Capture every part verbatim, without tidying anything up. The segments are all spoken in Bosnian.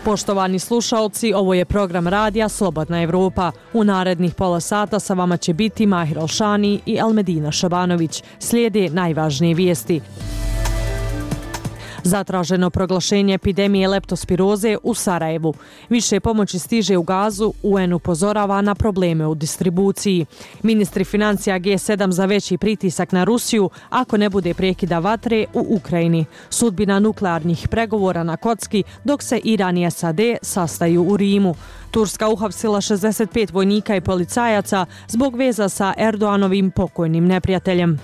Poštovani slušaoci, ovo je program radija Slobodna Evropa. U narednih pola sata sa vama će biti Mahir Alšani i Almedina Šabanović. Slijede najvažnije vijesti. Zatraženo proglašenje epidemije leptospiroze u Sarajevu. Više pomoći stiže u Gazu, U N upozorava na probleme u distribuciji. Ministri financija G sedam za veći pritisak na Rusiju ako ne bude prekida vatre u Ukrajini. Sudbina nuklearnih pregovora na kocki dok se Iran i S A D sastaju u Rimu. Turska uhapsila šezdeset pet vojnika i policajaca zbog veza sa Erdoanovim pokojnim neprijateljem.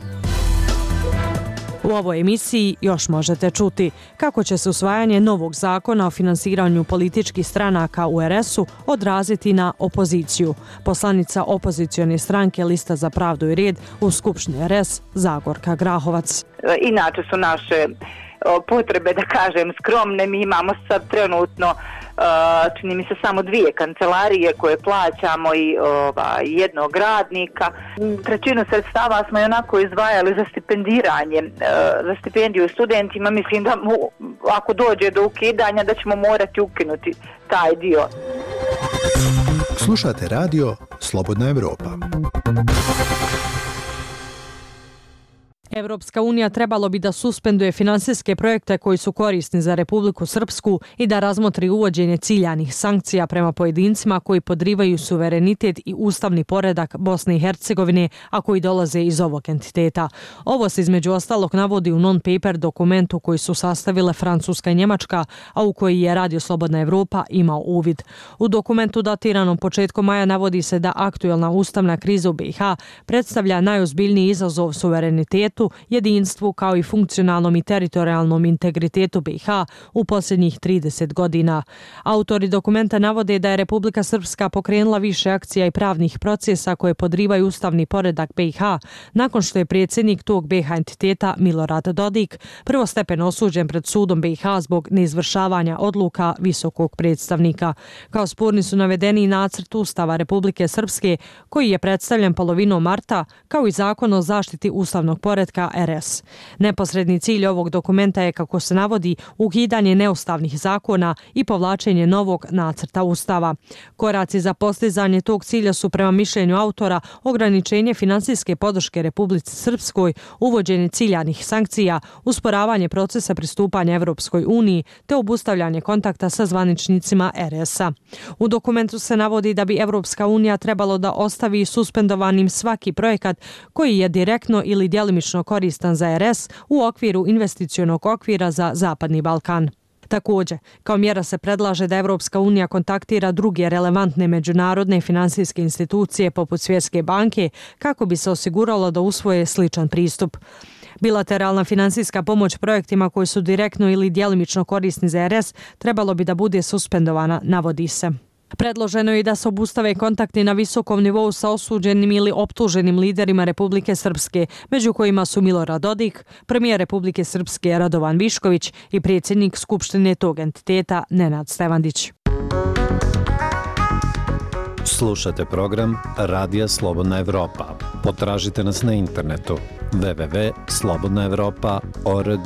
U ovoj emisiji još možete čuti kako će se usvajanje novog zakona o finansiranju političkih stranaka u R S-u odraziti na opoziciju. Poslanica opozicione stranke Lista za pravdu i red u Skupštini R S Zagorka Grahovac. Inače su naše potrebe, da kažem, skromne. Mi imamo sad trenutno čini mi se samo dvije kancelarije koje plaćamo i ova, jednog radnika. Trećinu sredstava smo i onako izdvajali za stipendiranje, za stipendiju studentima. Mislim da mu, ako dođe do ukidanja da ćemo morati ukinuti taj dio. Slušate radio Slobodna Evropa. Evropska unija trebalo bi da suspenduje finansijske projekte koji su korisni za Republiku Srpsku i da razmotri uvođenje ciljanih sankcija prema pojedincima koji podrivaju suverenitet i ustavni poredak Bosne i Hercegovine, a koji dolaze iz ovog entiteta. Ovo se između ostalog navodi u non-paper dokumentu koji su sastavile Francuska i Njemačka, a u koji je Radio Slobodna Evropa imao uvid. U dokumentu datiranom početkom maja navodi se da aktuelna ustavna kriza u B i H predstavlja najozbiljniji izazov suverenitetu, jedinstvu kao i funkcionalnom i teritorijalnom integritetu B i H u posljednjih trideset godina. Autori dokumenta navode da je Republika Srpska pokrenula više akcija i pravnih procesa koje podrivaju ustavni poredak B i H nakon što je predsjednik tog B i H entiteta Milorad Dodik prvostepeno osuđen pred sudom B i H zbog neizvršavanja odluka visokog predstavnika. Kao sporni su navedeni nacrt Ustava Republike Srpske koji je predstavljen polovinom marta, kao i zakon o zaštiti ustavnog poretka R S. Neposredni cilj ovog dokumenta je, kako se navodi, ukidanje neustavnih zakona i povlačenje novog nacrta Ustava. Koraci za postizanje tog cilja su prema mišljenju autora ograničenje finansijske podrške Republici Srpskoj, uvođenje ciljanih sankcija, usporavanje procesa pristupanja Evropskoj uniji te obustavljanje kontakta sa zvaničnicima R S-a. U dokumentu se navodi da bi Evropska unija trebalo da ostavi suspendovanim svaki projekat koji je direktno ili djelimično koristan za R S u okviru investicionog okvira za Zapadni Balkan. Također, kao mjera se predlaže da Evropska unija kontaktira druge relevantne međunarodne finansijske institucije poput Svjetske banke kako bi se osiguralo da usvoje sličan pristup. Bilateralna finansijska pomoć projektima koji su direktno ili djelimično korisni za R S trebalo bi da bude suspendovana, navodi se. Predloženo je i da se obustave kontakti na visokom nivou sa osuđenim ili optuženim liderima Republike Srpske, među kojima su Milorad Dodik, premijer Republike Srpske Radovan Višković i predsjednik Skupštine tog entiteta Nenad Stevandić. Slušate program Radija Slobodna Evropa. Potražite nas na internetu w w w tačka slobodna evropa tačka org.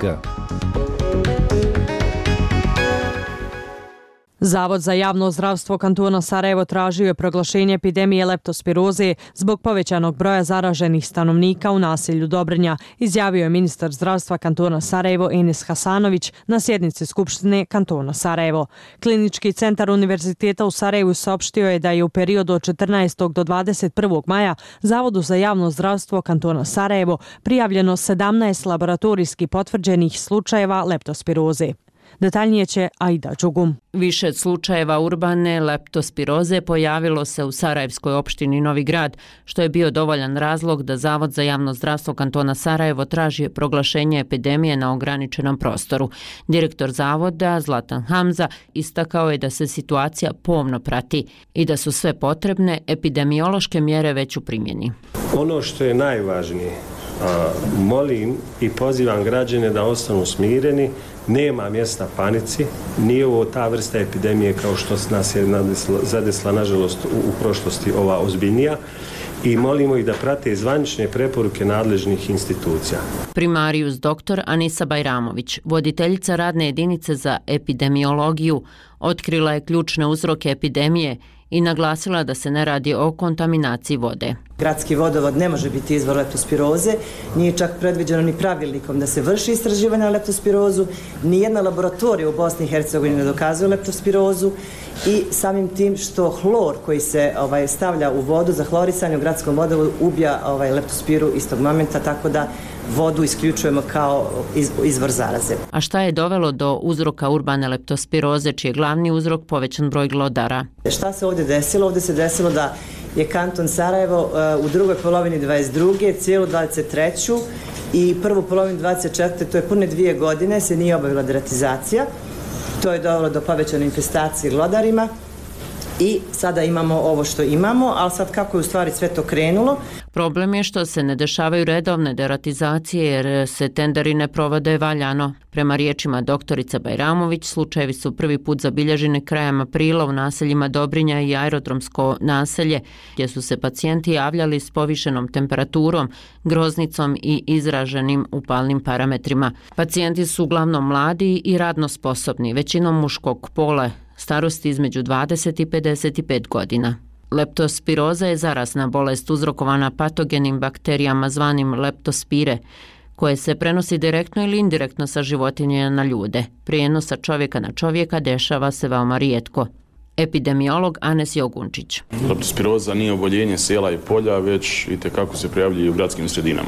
Zavod za javno zdravstvo kantona Sarajevo tražio je proglašenje epidemije leptospiroze zbog povećanog broja zaraženih stanovnika u naselju Dobrnja, izjavio je ministar zdravstva kantona Sarajevo Enis Hasanović na sjednici Skupštine kantona Sarajevo. Klinički centar Univerziteta u Sarajevu saopštio je da je u periodu od četrnaestog do dvadeset prvog maja Zavodu za javno zdravstvo kantona Sarajevo prijavljeno sedamnaest laboratorijski potvrđenih slučajeva leptospiroze. Detaljnije će Aida Đugum. Više slučajeva urbane leptospiroze pojavilo se u Sarajevskoj opštini Novi Grad, što je bio dovoljan razlog da Zavod za javno zdravstvo kantona Sarajevo traži proglašenje epidemije na ograničenom prostoru. Direktor zavoda Zlatan Hamza istakao je da se situacija pomno prati i da su sve potrebne epidemiološke mjere već u primjeni. Ono što je najvažnije, a, molim i pozivam građane da ostanu smireni, nema mjesta panici, nije ovo ta vrsta epidemije kao što nas je zadesla nažalost u, u prošlosti ova ozbiljnija i molimo ih da prate zvanične preporuke nadležnih institucija. Primarijus doktor Anisa Bajramović, voditeljica radne jedinice za epidemiologiju, otkrila je ključne uzroke epidemije i naglasila da se ne radi o kontaminaciji vode. Gradski vodovod ne može biti izvor leptospiroze, nije čak predviđeno ni pravilnikom da se vrši istraživanje na leptospirozu, nijedna laboratorija u Bosni i Hercegovini ne dokazuje leptospirozu i samim tim što hlor koji se ovaj, stavlja u vodu za hlorisanje u gradskom vodovodu ubija ovaj, leptospiru istog momenta, tako da vodu isključujemo kao iz, izvor zaraze. A šta je dovelo do uzroka urbane leptospiroze, čiji je glavni uzrok povećan broj glodara? Šta se ovdje desilo? Ovdje se desilo da je kanton Sarajevo uh, u drugoj polovini dvadeset druge cijelu dvadeset treću i prvu polovinu dvadeset četvrte to je pune dvije godine, se nije obavila deratizacija. To je dovelo do povećane infestacije glodarima i sada imamo ovo što imamo, ali sad kako je u stvari sve to krenulo? Problem je što se ne dešavaju redovne deratizacije jer se tenderi ne provode valjano. Prema riječima doktorice Bajramović, slučajevi su prvi put zabilježeni krajem aprila u naseljima Dobrinja i aerodromsko naselje, gdje su se pacijenti javljali s povišenom temperaturom, groznicom i izraženim upalnim parametrima. Pacijenti su uglavnom mladi i radno sposobni, većinom muškog pola, starosti između dvadeset i pedeset pet godina. Leptospiroza je zarazna bolest uzrokovana patogenim bakterijama zvanim leptospire, koje se prenosi direktno ili indirektno sa životinja na ljude. Prijenos sa čovjeka na čovjeka dešava se veoma rijetko. Epidemiolog Anes Jogunčić. Leptospiroza nije oboljenje sela i polja, već i tekako se prijavljuje u gradskim sredinama.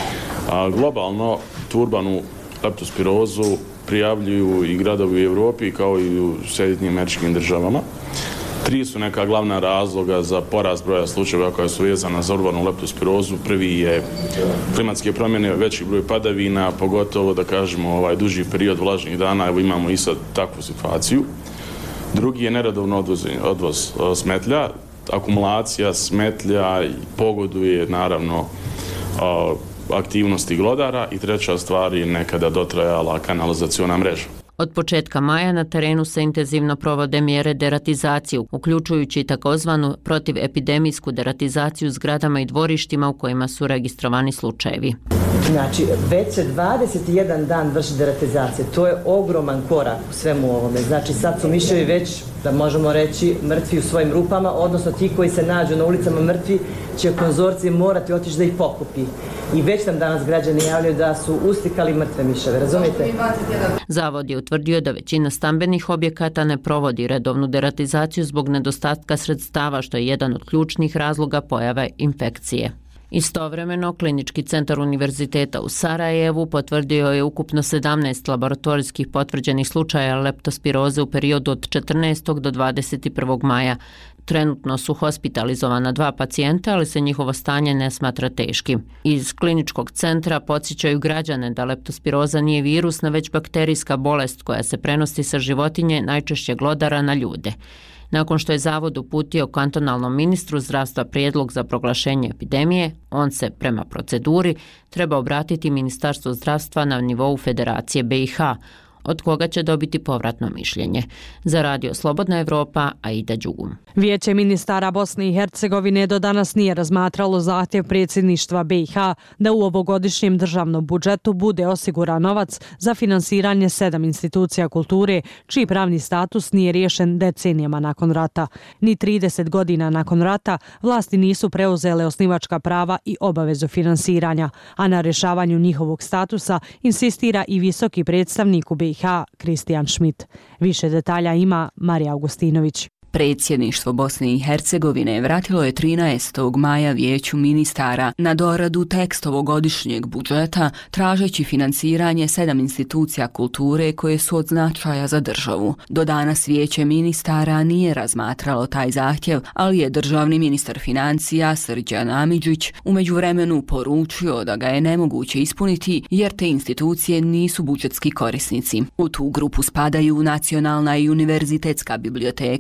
A globalno tu urbanu leptospirozu prijavljuju i gradovi u Europi kao i u Sjedinjenim Američkim Državama. Tri su neka glavna razloga za porast broja slučajeva koja su vezana za urbanu leptospirozu. Prvi je klimatske promjene, veći broj padavina, pogotovo da kažemo ovaj duži period vlažnih dana, evo imamo i sad takvu situaciju. Drugi je neredovno odvoz, odvoz smetlja, akumulacija smetlja pogoduje naravno aktivnosti glodara i treća stvar je nekada dotrajala kanalizaciona mreža. Od početka maja na terenu se intenzivno provode mjere deratizacije, uključujući takozvanu protivepidemijsku deratizaciju zgradama i dvorištima u kojima su registrovani slučajevi. Znači, već se dvadeset jedan dan vrši deratizacija. To je ogroman korak u svemu ovome. Znači, sad su miševi već, da možemo reći, mrtvi u svojim rupama, odnosno ti koji se nađu na ulicama mrtvi će konzorcije morati otići da ih pokupi. I već nam danas građani javljaju da su uslikali mrtve miševe, razumijete? Zavod je utvrdio da većina stambenih objekata ne provodi redovnu deratizaciju zbog nedostatka sredstava, što je jedan od ključnih razloga pojave infekcije. Istovremeno, Klinički centar Univerziteta u Sarajevu potvrdio je ukupno sedamnaest laboratorijskih potvrđenih slučaja leptospiroze u periodu od četrnaestog do dvadeset prvog maja. Trenutno su hospitalizovana dva pacijenta, ali se njihovo stanje ne smatra teškim. Iz kliničkog centra podsjećaju građane da leptospiroza nije virusna, već bakterijska bolest koja se prenosi sa životinje, najčešće glodara, na ljude. Nakon što je zavod uputio kantonalnom ministru zdravstva prijedlog za proglašenje epidemije, on se, prema proceduri, treba obratiti Ministarstvu zdravstva na nivou Federacije B i H, od koga će dobiti povratno mišljenje. Za Radio Slobodna Evropa, Aida Đugum. Vijeće ministara Bosne i Hercegovine do danas nije razmatralo zahtjev predsjedništva B i H da u ovogodišnjem državnom budžetu bude osiguran novac za finansiranje sedam institucija kulture, čiji pravni status nije riješen decenijama nakon rata. Ni trideset godina nakon rata vlasti nisu preuzele osnivačka prava i obavezu finansiranja, a na rješavanju njihovog statusa insistira i visoki predstavnik u B i H Kristijan Schmidt. Više detalja ima Marija Augustinović. Predsjedništvo Bosne i Hercegovine vratilo je trinaestog maja Vijeću ministara na doradu tekst ovogodišnjeg budžeta, tražeći finansiranje sedam institucija kulture koje su od značaja za državu. Do danas Vijeće ministara nije razmatralo taj zahtjev, ali je državni ministar financija Srđan Amidžić u međuvremenu poručio da ga je nemoguće ispuniti jer te institucije nisu budžetski korisnici. U tu grupu spadaju Nacionalna i Univerzitetska biblioteka B i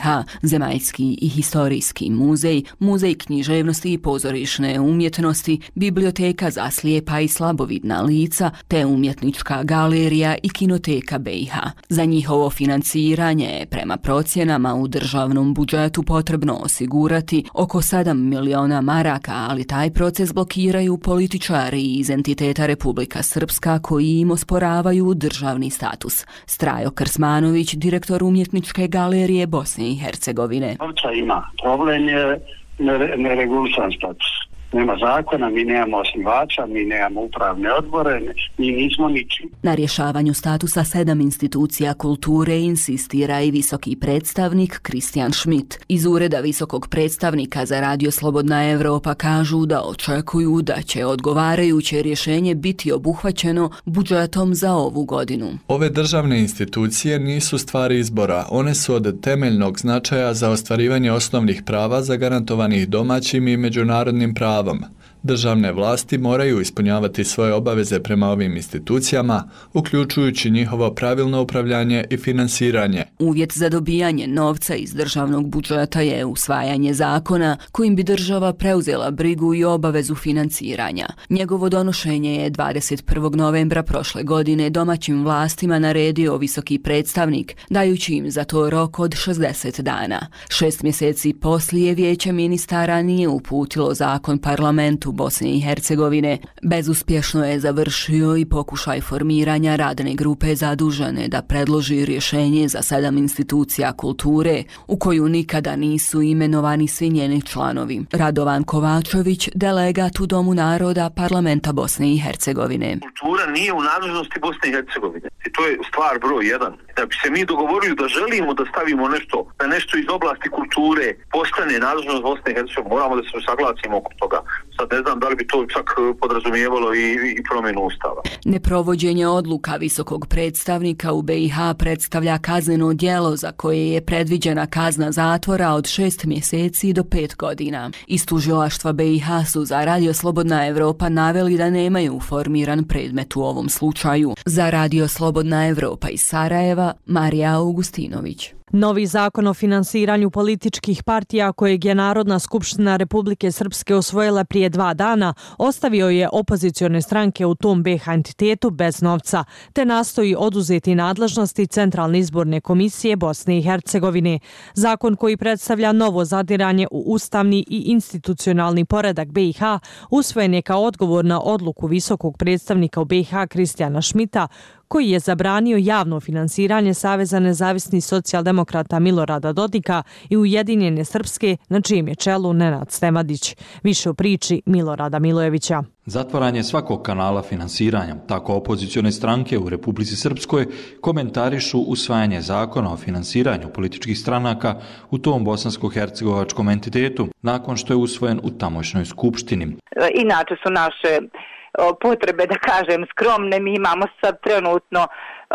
ha, Zemaljski i historijski muzej, muzej književnosti i pozorišne umjetnosti, biblioteka za slijepa i slabovidna lica, te umjetnička galerija i kinoteka B i ha. Za njihovo financiranje je prema procjenama u državnom budžetu potrebno osigurati oko sedam miliona maraka, ali taj proces blokiraju političari iz entiteta Republika Srpska koji im osporavaju državni status. Strajo Krsmanović, direktor umjetničke galerije Bosne i Hercegovine. Ovca ima problem je neregulisan status. Nema zakona, mi nemamo osnivača, mi nemamo upravne odbore, mi nismo ničim. Na rješavanju statusa sedam institucija kulture insistira i visoki predstavnik Kristijan Schmidt. Iz ureda visokog predstavnika za Radio Slobodna Evropa kažu da očekuju da će odgovarajuće rješenje biti obuhvaćeno budžetom za ovu godinu. Ove državne institucije nisu stvari izbora, one su od temeljnog značaja za ostvarivanje osnovnih prava zagarantovanih domaćim i međunarodnim pravom. Državne vlasti moraju ispunjavati svoje obaveze prema ovim institucijama, uključujući njihovo pravilno upravljanje i finansiranje. Uvjet za dobijanje novca iz državnog budžeta je usvajanje zakona kojim bi država preuzela brigu i obavezu financiranja. Njegovo donošenje je dvadeset prvog novembra prošle godine domaćim vlastima naredio visoki predstavnik, dajući im za to rok od šezdeset dana. Šest mjeseci poslije Vijeće ministara nije uputilo zakon parlamentu Bosne i Hercegovine. Bezuspješno je završio i pokušaj formiranja radne grupe zadužene da predloži rješenje za sedam institucija kulture u koju nikada nisu imenovani svi njeni članovi. Radovan Kovačević, delegat u Domu naroda Parlamenta Bosne i Hercegovine. Kultura nije u nadležnosti Bosne i Hercegovine. I to je stvar broj jedan. Da bi se mi dogovorili da želimo da stavimo nešto, da nešto iz oblasti kulture postane nadležnost Bosne i Hercegovine, moramo da se saglasimo oko toga. Sad ne znam da li bi to čak podrazumijevalo i, i promjenu ustava. Neprovođenje odluka visokog predstavnika u B i ha predstavlja kazneno djelo za koje je predviđena kazna zatvora od šest mjeseci do pet godina. Iz tužilaštva B i ha su za Radio Slobodna Evropa naveli da nemaju formiran predmet u ovom slučaju. Za Radio Slobodna Evropa iz Sarajeva, Marija Augustinović. Novi zakon o finansiranju političkih partija kojeg je Narodna skupština Republike Srpske usvojila prije dva dana ostavio je opozicione stranke u tom B i ha entitetu bez novca, te nastoji oduzeti nadležnosti Centralne izborne komisije Bosne i Hercegovine. Zakon koji predstavlja novo zadiranje u ustavni i institucionalni poredak B i ha usvojen je kao odgovor na odluku visokog predstavnika u B i ha Kristijana Schmidta, koji je zabranio javno finansiranje Saveza nezavisnih socijaldemokrata Milorada Dodika i Ujedinjene Srpske, na čijem je čelu Nenad Stemadić. Više u priči Milorada Milojevića. Zatvaranje svakog kanala finansiranja, tako opozicione stranke u Republici Srpskoj komentarišu usvajanje zakona o finansiranju političkih stranaka u tom bosansko-hercegovačkom entitetu, nakon što je usvojen u tamošnjoj skupštini. Inače su naše potrebe, da kažem, skromne. Mi imamo sad trenutno,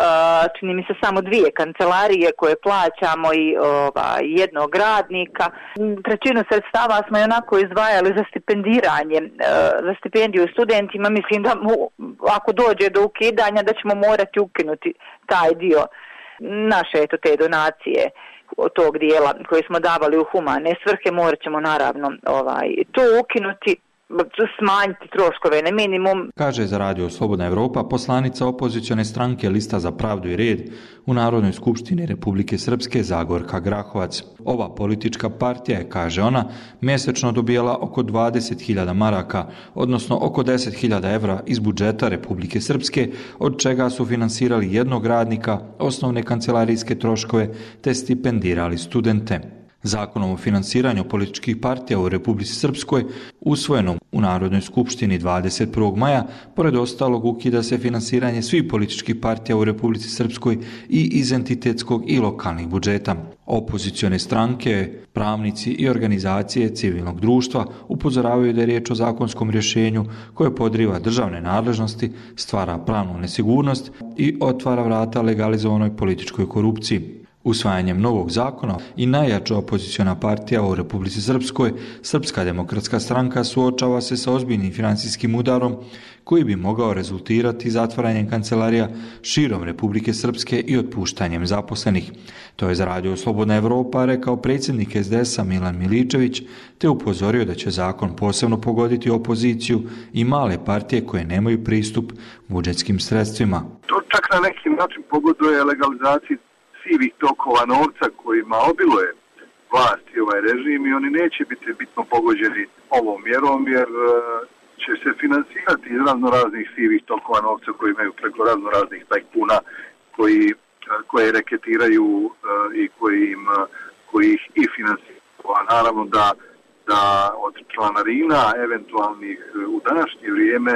čini mi se, samo dvije kancelarije koje plaćamo i ova, jednog radnika. Trećinu sredstava smo i onako izdvajali za stipendiranje, za stipendiju studentima. Mislim da ako dođe do ukidanja da ćemo morati ukinuti taj dio naše eto, te donacije od tog dijela koje smo davali u humane svrhe. Morat ćemo naravno ovaj, to ukinuti, smanjiti troškove na minimum. Kaže za Radio Slobodna Evropa poslanica opozicione stranke Lista za pravdu i red u Narodnoj skupštini Republike Srpske Zagorka Grahovac. Ova politička partija je, kaže ona, mjesečno dobijala oko dvadeset hiljada maraka, odnosno oko deset hiljada evra iz budžeta Republike Srpske, od čega su finansirali jednog radnika, osnovne kancelarijske troškove te stipendirali studente. Zakonom o finansiranju političkih partija u Republici Srpskoj, usvojenom u Narodnoj skupštini dvadeset prvog maja, pored ostalog ukida se finansiranje svih političkih partija u Republici Srpskoj i iz entitetskog i lokalnih budžeta. Opozicione stranke, pravnici i organizacije civilnog društva upozoravaju da je riječ o zakonskom rješenju koje podriva državne nadležnosti, stvara pravnu nesigurnost i otvara vrata legalizovanoj političkoj korupciji. Usvajanjem novog zakona i najjača opoziciona partija u Republici Srpskoj, Srpska demokratska stranka, suočava se sa ozbiljnim financijskim udarom koji bi mogao rezultirati zatvaranjem kancelarija širom Republike Srpske i otpuštanjem zaposlenih. To je za Radio Slobodna Evropa rekao predsjednik es de es a Milan Miličević, te upozorio da će zakon posebno pogoditi opoziciju i male partije koje nemaju pristup budžetskim sredstvima. To čak na neki način pogoduje legalizaciji sivih tokova novca kojima obiluje vlast i ovaj režim i oni neće biti bitno pogođeni ovom mjerom jer će se finansirati iz razno raznih sivih tokova novca koji imaju preko razno raznih tajkuna koji, koje reketiraju i koji, im, koji ih i finansiraju. A naravno da, da od članarina eventualnih u današnje vrijeme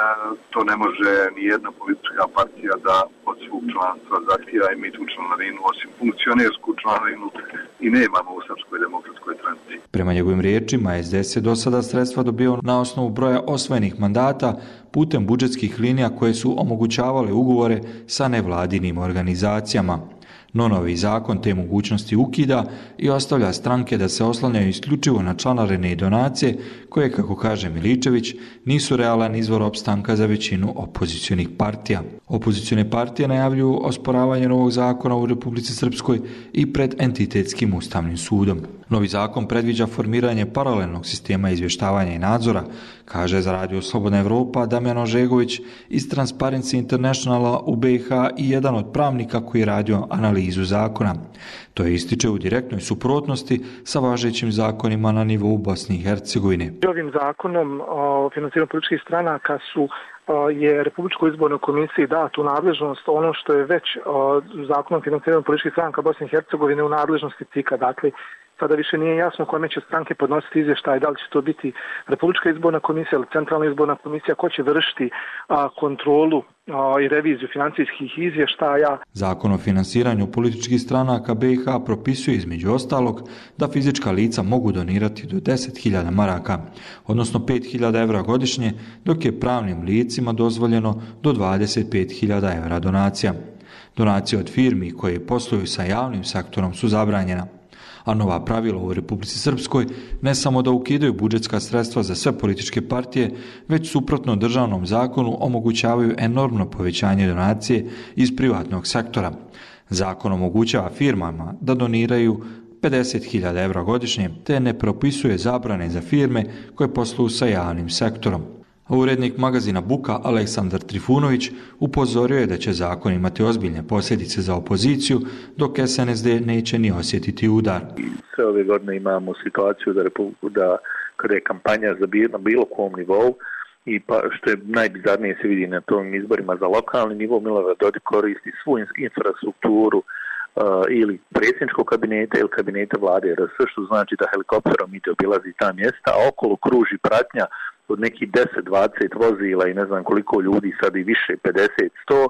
to ne može ni jedna politička partija da od svog članstva zahtijeva i mi tu članarinu, osim funkcionersku članarinu, i nemamo u Srpskoj demokratskoj stranci. Prema njegovim riječima, es de es je do sada sredstva dobio na osnovu broja osvojenih mandata putem budžetskih linija koje su omogućavale ugovore sa nevladinim organizacijama. No novi zakon te mogućnosti ukida i ostavlja stranke da se oslanjaju isključivo na članarine i donacije koje, kako kaže Miličević, nisu realan izvor opstanka za većinu opozicionih partija. Opozicione partije najavljuju osporavanje novog zakona u Republici Srpskoj i pred entitetskim ustavnim sudom. Novi zakon predviđa formiranje paralelnog sistema izvještavanja i nadzora, kaže za Radio Slobodna Evropa Damjan Ožegović iz Transparency Internationala u be i ha i jedan od pravnika koji je radio analizu zakona. To je ističe u direktnoj suprotnosti sa važećim zakonima na nivou Bosne i Hercegovine. Ovim zakonom o financiranju političkih stranaka su je Republičkoj izbornoj komisiji datu nadležnost ono što je već zakonom o financiranju političkih stranaka Bosne i Hercegovine u nadležnosti C I K-a. Dakle, sada više nije jasno kome će stranke podnositi izvještaj, da li će to biti Republička izborna komisija ili Centralna izborna komisija, ko će vršiti a, kontrolu a, i reviziju financijskih izvještaja. Zakon o finansiranju političkih stranaka be i ha propisuje između ostalog da fizička lica mogu donirati do deset hiljada maraka, odnosno pet hiljada evra godišnje, dok je pravnim licima dozvoljeno do dvadeset pet hiljada evra donacija. Donacije od firmi koje posluju sa javnim sektorom su zabranjena. A nova pravila u Republici Srpskoj ne samo da ukidaju budžetska sredstva za sve političke partije, već suprotno državnom zakonu omogućavaju enormno povećanje donacije iz privatnog sektora. Zakon omogućava firmama da doniraju pedeset hiljada evra godišnje, te ne propisuje zabrane za firme koje posluju sa javnim sektorom. Urednik magazina Buka Aleksandar Trifunović upozorio je da će zakon imati ozbiljne posljedice za opoziciju, dok es en es de neće ni osjetiti udar. Sve ove godine imamo situaciju da, da kada je kampanja za bilo, na bilo kom nivou i pa što je najbizarnije se vidi na tom izborima za lokalni nivo, Milorad Dodik koristi svu infrastrukturu uh, ili predsjedničkog kabineta ili kabineta vlade er es, što znači da helikopterom ide obilazi ta mjesta, a okolo kruži pratnja od nekih deset dvadeset vozila i ne znam koliko ljudi, sad i više, pedeset sto,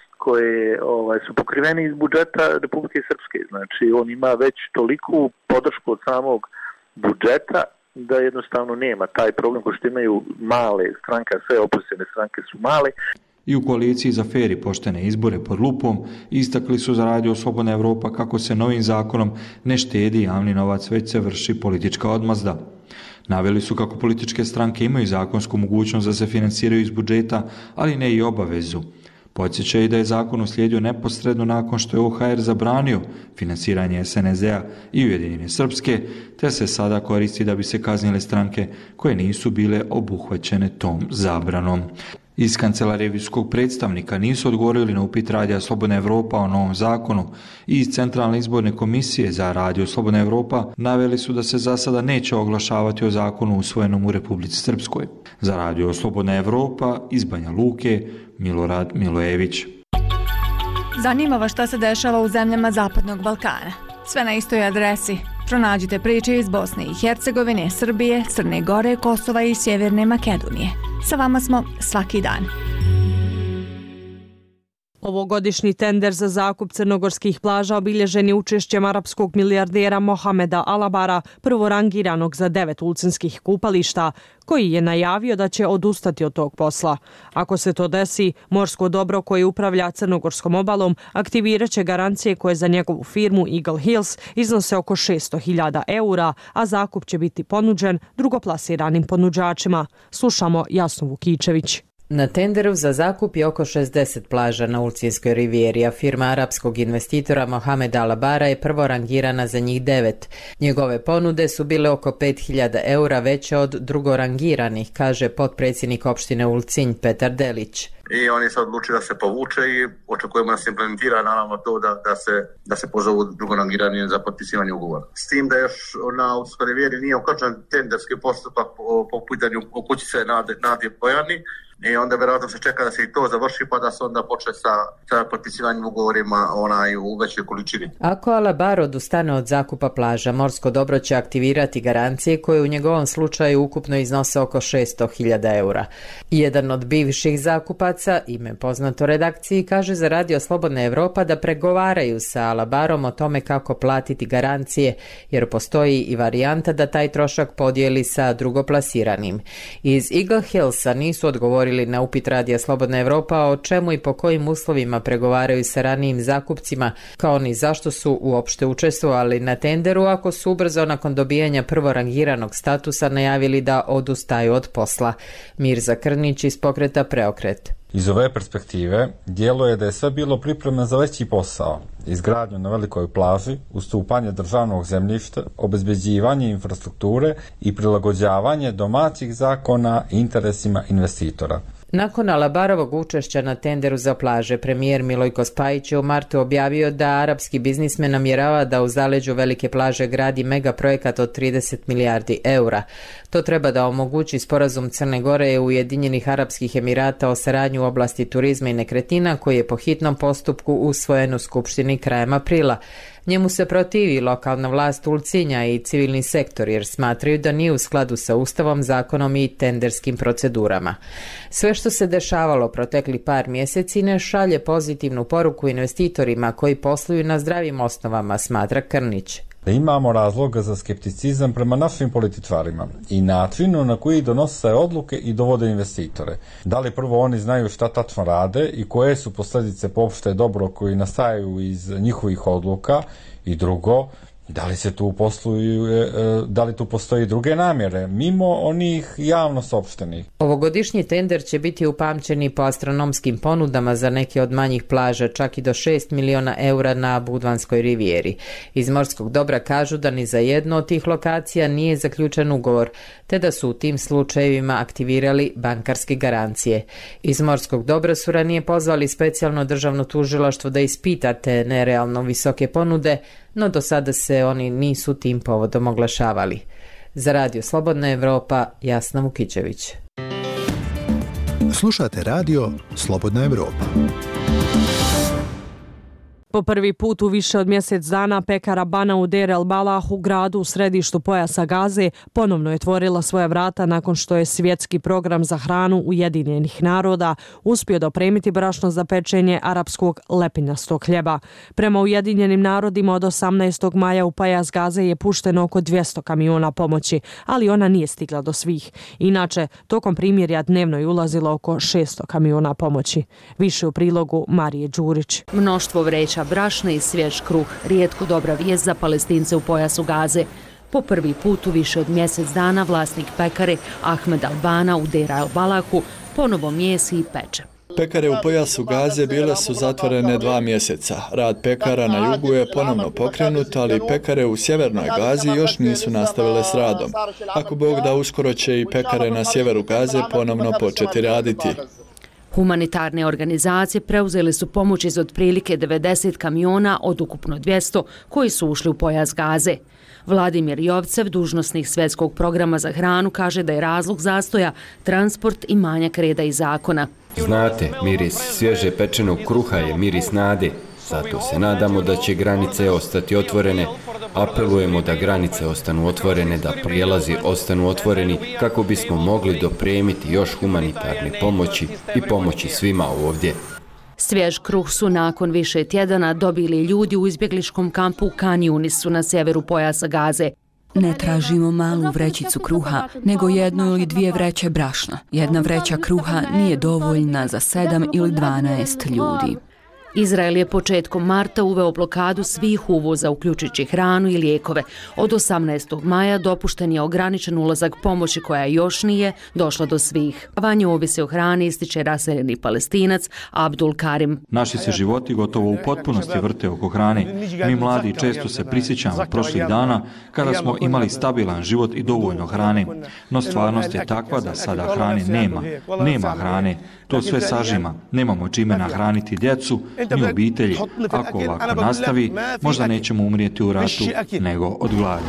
koje ovaj, su pokriveni iz budžeta Republike Srpske. Znači, on ima već toliku podršku od samog budžeta da jednostavno nema taj problem ko što imaju male stranke, sve opozicione stranke su male. I u koaliciji za fer i poštene izbore pod lupom istakli su za Radio Slobodna Evropa kako se novim zakonom ne štedi javni novac, već se vrši politička odmazda. Naveli su kako političke stranke imaju zakonsku mogućnost da se finansiraju iz budžeta, ali ne i obavezu. Podsjećaju da je zakon uslijedio neposredno nakon što je o ha er zabranio finansiranje es en es de a i Ujedinjene Srpske, te se sada koristi da bi se kaznile stranke koje nisu bile obuhvaćene tom zabranom. Iz kancelarije visokog predstavnika nisu odgovorili na upit Radija Slobodna Evropa o novom zakonu i iz Centralne izborne komisije za Radio Slobodna Evropa naveli su da se za sada neće oglašavati o zakonu usvojenom u Republici Srpskoj. Za Radio Slobodna Evropa iz Banja Luke, Milorad Milojević. Zanima vas šta se dešava u zemljama Zapadnog Balkana? Sve na istoj adresi. Pronađite priče iz Bosne i Hercegovine, Srbije, Crne Gore, Kosova i Sjeverne Makedonije. Sa vama smo svaki dan. Ovogodišnji tender za zakup crnogorskih plaža obilježen je učešćem arapskog milijardera Mohameda Alabara, prvorangiranog za devet ulcinskih kupališta, koji je najavio da će odustati od tog posla. Ako se to desi, morsko dobro koje upravlja crnogorskom obalom aktivirat će garancije koje za njegovu firmu Eagle Hills iznose oko šesto hiljada eura, a zakup će biti ponuđen drugoplasiranim ponuđačima. Slušamo Jasnu Vukičević. Na tenderu za zakup je oko šezdeset plaža na Ulcinskoj rivijeri, a firma arapskog investitora Mohameda Alabara je prvo rangirana za njih devet. Njegove ponude su bile oko pet hiljada eura veće od drugorangiranih, kaže potpredsjednik opštine Ulcinj Petar Delić. I oni se odlučili da se povuče i očekujemo da se implementira naravno to da, da, se, da se pozovu drugorangirani za potpisivanje ugovora. S tim da još na Ulcinskoj rivijeri nije uključen tenderski postupak po, po pitanju kućice Nade, Nadije Pojani, i onda vjerojatno se čeka da se i to završi pa da se onda počne sa, sa potpisivanjem ugovorima onaj, u većoj količini. Ako Alabar odustane od zakupa plaža, morsko dobro će aktivirati garancije koje u njegovom slučaju ukupno iznose oko šesto hiljada eura. Jedan od bivših zakupaca, ime poznato redakciji, kaže za Radio Slobodna Evropa da pregovaraju sa Alabarom o tome kako platiti garancije, jer postoji i varijanta da taj trošak podijeli sa drugoplasiranim. Iz Eagle Hillsa nisu odgovorili na upit Radija Slobodna Evropa o čemu i po kojim uslovima pregovaraju sa ranijim zakupcima, kao ni zašto su uopšte učestvovali na tenderu ako su ubrzo nakon dobijanja prvorangiranog statusa najavili da odustaju od posla. Mirza Krnić iz pokreta Preokret. Iz ove perspektive djeluje da je sve bilo pripremno za veći posao, izgradnju na velikoj plaži, ustupanje državnog zemljišta, obezbeđivanje infrastrukture i prilagođavanje domaćih zakona interesima investitora. Nakon Alabarovog učešća na tenderu za plaže, premijer Milojko Spajić je u martu objavio da arapski biznismen namjerava da u zaleđu velike plaže gradi megaprojekt od trideset milijardi eura. To treba da omogući sporazum Crne Gore i Ujedinjenih Arapskih Emirata o saradnji u oblasti turizma i nekretnina koji je po hitnom postupku usvojen u Skupštini krajem aprila. Njemu se protivi lokalna vlast Ulcinja i civilni sektor jer smatraju da nije u skladu sa Ustavom, zakonom i tenderskim procedurama. Sve što se dešavalo protekli par mjeseci ne šalje pozitivnu poruku investitorima koji posluju na zdravim osnovama, smatra Krnić. Imamo razloga za skepticizam prema našim političarima i načinu na koji donose odluke i dovode investitore. Da li prvo oni znaju šta tačno rade i koje su posljedice po opšte dobro koji nastaju iz njihovih odluka, i drugo, da li se tu posluju, da li tu postoji druge namjere, mimo onih javno sopštvenih. Ovogodišnji tender će biti upamćeni po astronomskim ponudama za neke od manjih plaža, čak i do šest miliona eura na Budvanskoj rivijeri. Iz morskog dobra kažu da ni za jednu od tih lokacija nije zaključen ugovor, te da su u tim slučajevima aktivirali bankarske garancije. Iz morskog dobra su ranije pozvali specijalno državno tužilaštvo da ispita te nerealno visoke ponude, no do sada se oni nisu tim povodom oglašavali. Za Radio Slobodna Evropa, Jasna Vukičević. Slušate Radio Slobodna Evropa. Po prvi put u više od mjesec dana pekara Bana u Der El Balah u gradu u središtu pojasa Gaze ponovno je otvorila svoja vrata nakon što je svjetski program za hranu Ujedinjenih naroda uspio dopremiti brašno za pečenje arapskog lepinjastog hljeba. Prema Ujedinjenim narodima od osamnaestog maja u pojas Gaze je pušteno oko dvjesto kamiona pomoći, ali ona nije stigla do svih. Inače, tokom primirja dnevno je ulazilo oko šesto kamiona pomoći. Više u prilogu Marije Đurić. Mnoštvo vreća brašna i svjež kruh, rijetko dobra vijest za Palestince u pojasu Gaze. Po prvi put u više od mjesec dana vlasnik pekare Ahmed Albana u Der El Balahu ponovo mjesi i peče. Pekare u pojasu Gaze bile su zatvorene dva mjeseca. Rad pekara na jugu je ponovno pokrenut, ali pekare u sjevernoj Gazi još nisu nastavile s radom. Ako Bog da, uskoro će i pekare na sjeveru Gaze ponovno početi raditi. Humanitarne organizacije preuzele su pomoć iz otprilike devedeset kamiona od ukupno dvjesto koji su ušli u pojas Gaze. Vladimir Jovcev, dužnosnik Svjetskog programa za hranu, kaže da je razlog zastoja transport i manjak reda i zakona. Znate, miris svježe pečenog kruha je miris nade. Zato se nadamo da će granice ostati otvorene. Apelujemo da granice ostanu otvorene, da prijelazi ostanu otvoreni kako bismo mogli dopremiti još humanitarne pomoći i pomoći svima ovdje. Svjež kruh su nakon više tjedana dobili ljudi u izbjegličkom kampu Khan Yunis na sjeveru pojasa Gaze. Ne tražimo malu vrećicu kruha, nego jednu ili dvije vreće brašna. Jedna vreća kruha nije dovoljna za sedam ili dvanaest ljudi. Izrael je početkom marta uveo blokadu svih uvoza, uključujući hranu i lijekove. Od osamnaestog maja dopušten je ograničen ulazak pomoći koja još nije došla do svih. Vanje ovisi o hrani, ističe raseljeni Palestinac Abdul Karim. Naši se životi gotovo u potpunosti vrte oko hrane. Mi mladi često se prisjećamo prošlih dana kada smo imali stabilan život i dovoljno hrane. No stvarnost je takva da sada hrane nema. Nema hrane. To sve sažima. Nemamo čime nahraniti djecu ni obitelji. Ako ovako nastavi, možda nećemo umrijeti u ratu, nego od gladi.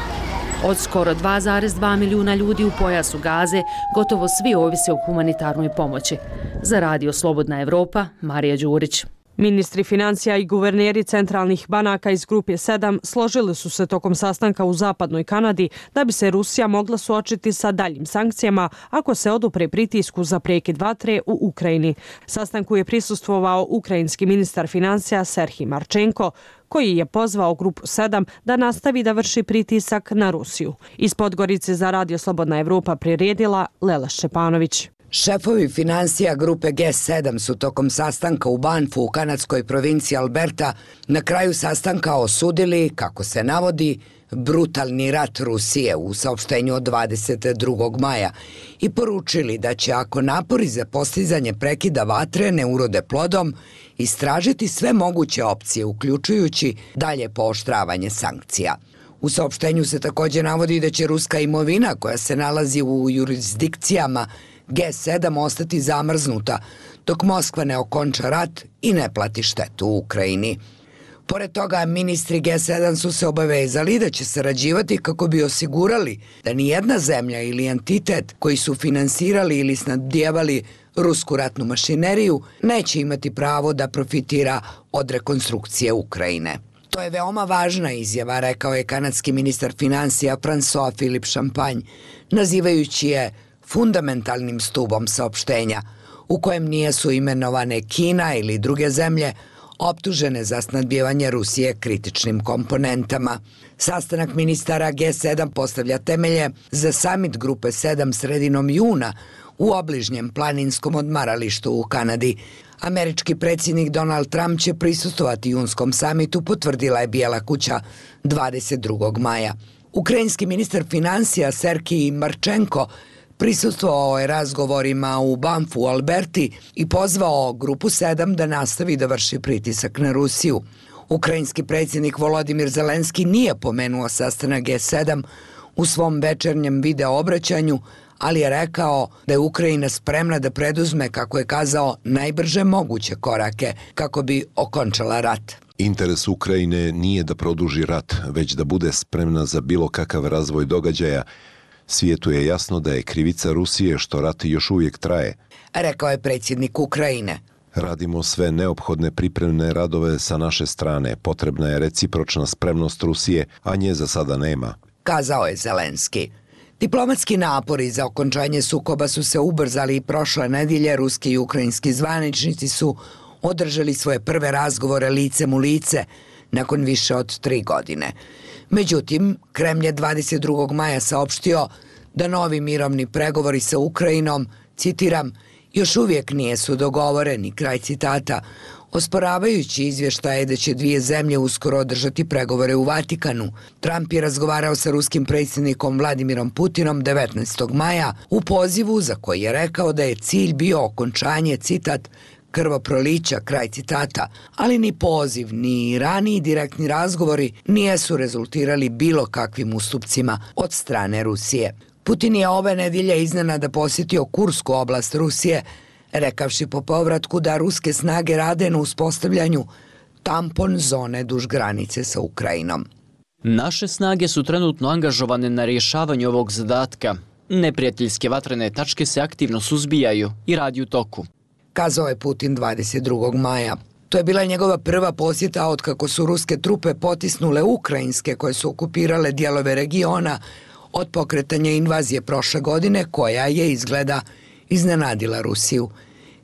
Od skoro dva zarez dva milijuna ljudi u pojasu Gaze, gotovo svi ovise o humanitarnoj pomoći. Za Radio Slobodna Evropa, Marija Đurić. Ministri financija i guverneri centralnih banaka iz grupe sedam složili su se tokom sastanka u zapadnoj Kanadi da bi se Rusija mogla suočiti sa daljim sankcijama ako se odupre pritisku za prekid vatre u Ukrajini. Sastanku je prisustvovao ukrajinski ministar financija Serhij Marčenko, koji je pozvao grupu sedam da nastavi da vrši pritisak na Rusiju. Iz Podgorice za Radio Slobodna Evropa priredila Lela Šćepanović. Šefovi financija grupe G sedam su tokom sastanka u Banfu u kanadskoj provinciji Alberta na kraju sastanka osudili, kako se navodi, brutalni rat Rusije u saopštenju od dvadeset drugog maja i poručili da će, ako napori za postizanje prekida vatre ne urode plodom, istražiti sve moguće opcije, uključujući dalje pooštravanje sankcija. U saopštenju se također navodi da će ruska imovina koja se nalazi u jurisdikcijama G sedam ostati zamrznuta dok Moskva ne okonča rat i ne plati štetu u Ukrajini. Pored toga, ministri G sedam su se obavezali da će sarađivati kako bi osigurali da ni jedna zemlja ili entitet koji su finansirali ili snabdijevali rusku ratnu mašineriju neće imati pravo da profitira od rekonstrukcije Ukrajine. To je veoma važna izjava, rekao je kanadski ministar financija François Philippe Champagne, nazivajući je fundamentalnim stubom saopštenja, u kojem nisu imenovane Kina ili druge zemlje optužene za snadbijevanje Rusije kritičnim komponentama. Sastanak ministara G sedam postavlja temelje za samit grupe sedam sredinom juna u obližnjem planinskom odmaralištu u Kanadi. Američki predsjednik Donald Trump će prisustvovati junskom samitu, potvrdila je Bijela kuća dvadeset drugog maja. Ukrajinski ministar financija Serhij Marčenko prisustvovao je razgovorima u Banfu u Alberti i pozvao grupu sedam da nastavi da vrši pritisak na Rusiju. Ukrajinski predsjednik Volodimir Zelenski nije pomenuo sastanak G sedam u svom večernjem video obraćanju, ali je rekao da je Ukrajina spremna da preduzme, kako je kazao, najbrže moguće korake kako bi okončala rat. Interes Ukrajine nije da produži rat, već da bude spremna za bilo kakav razvoj događaja. Svijetu je jasno da je krivica Rusije što rat još uvijek traje, rekao je predsjednik Ukrajine. Radimo sve neophodne pripremne radove sa naše strane. Potrebna je recipročna spremnost Rusije, a nje za sada nema, kazao je Zelenski. Diplomatski napori za okončanje sukoba su se ubrzali i prošle nedjelje ruski i ukrajinski zvaničnici su održali svoje prve razgovore licem u lice nakon više od tri godine. Međutim, Kremlj je dvadeset drugog maja saopštio da novi mirovni pregovori sa Ukrajinom, citiram, još uvijek nisu dogovoreni, kraj citata, osporavajući izvještaje da će dvije zemlje uskoro održati pregovore u Vatikanu. Trump je razgovarao sa ruskim predsjednikom Vladimirom Putinom devetnaestog maja u pozivu za koji je rekao da je cilj bio okončanje, citat, krvoprolića, kraj citata, ali ni poziv, ni raniji direktni razgovori nisu rezultirali bilo kakvim ustupcima od strane Rusije. Putin je ove nedjelje iznenada posjetio Kursku oblast Rusije, rekavši po povratku da ruske snage rade na uspostavljanju tampon zone duž granice sa Ukrajinom. Naše snage su trenutno angažovane na rješavanju ovog zadatka. Neprijateljske vatrene tačke se aktivno suzbijaju i radi u toku, kazao je Putin dvadeset drugog maja. To je bila njegova prva posjeta otkako su ruske trupe potisnule ukrajinske koje su okupirale dijelove regiona od pokretanja invazije prošle godine, koja je, izgleda, iznenadila Rusiju.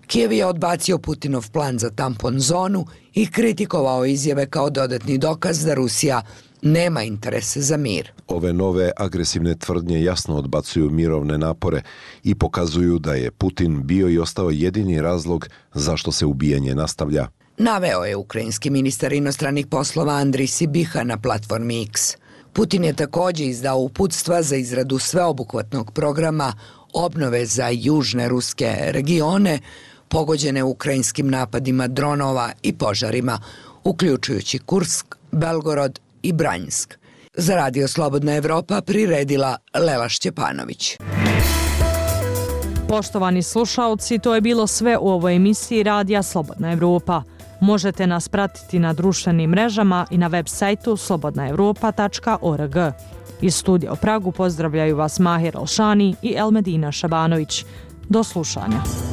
Kijev je odbacio Putinov plan za tampon zonu i kritikovao izjave kao dodatni dokaz da Rusija nema interese za mir. Ove nove agresivne tvrdnje jasno odbacuju mirovne napore i pokazuju da je Putin bio i ostao jedini razlog zašto se ubijanje nastavlja. Naveo je ukrajinski ministar inostranih poslova Andrij Sibiha na platformi X. Putin je također izdao uputstva za izradu sveobuhvatnog programa obnove za južne ruske regione pogođene ukrajinskim napadima dronova i požarima, uključujući Kursk, Belgorod i Branjsk. Za Radio Slobodna Evropa priredila Lela Šćepanović. Poštovani slušalci, to je bilo sve u ovoj emisiji Radija Slobodna Evropa. Možete nas pratiti na društvenim mrežama i na web sajtu slobodna evropa tačka org. Iz studija u Pragu pozdravljaju vas Mahir Alšani i Elmedina Šabanović. Do slušanja.